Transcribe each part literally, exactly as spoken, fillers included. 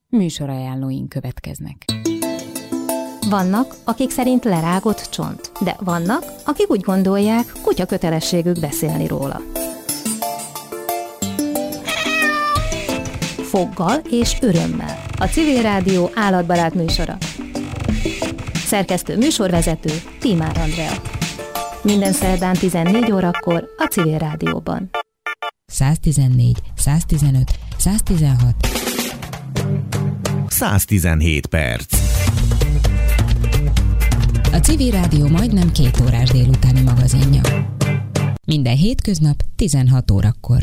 Műsorajánlóink következnek. Vannak, akik szerint lerágott csont, de vannak, akik úgy gondolják, kutya kötelességük beszélni róla. Foggal és örömmel. A Civil Rádió állatbarát műsora. Szerkesztő műsorvezető Tímár Andrea. Minden szerdán tizennégy órakor a Civil Rádióban. száztizennégy, száztizenöt, száztizenhat száztizenhét perc. A Civil Rádió majdnem két órás délutáni magazinja. Minden hétköznap tizenhat órakor.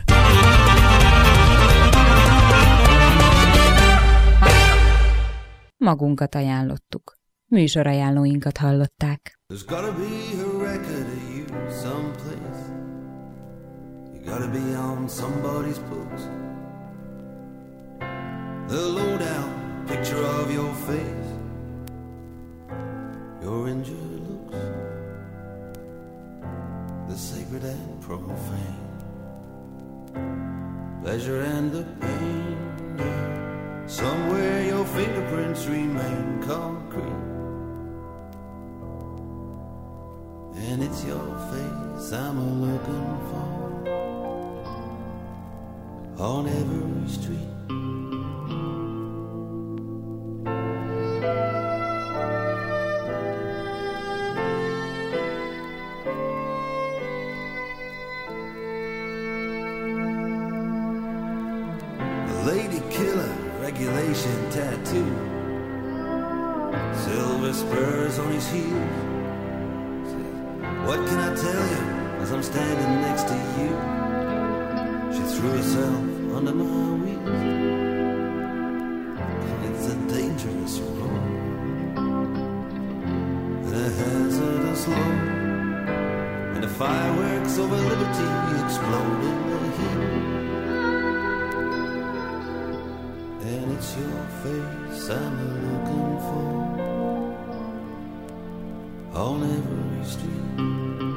Magunkat ajánlottuk. Műsorajánlóinkat hallották. There's gotta be a record of you someplace. You gotta be on somebody's books. The lowdown picture of your face, your injured looks, the sacred and profane, pleasure and the pain, yeah. Somewhere your fingerprints remain concrete, and it's your face I'm a-looking for on every street. Lady killer, regulation tattoo, silver spurs on his heels. What can I tell you as I'm standing next to you? She threw herself under my wheels. It's a dangerous road and a hazardous load, and the fireworks over liberty explode in the heat. And it's your face I'm looking for on every street.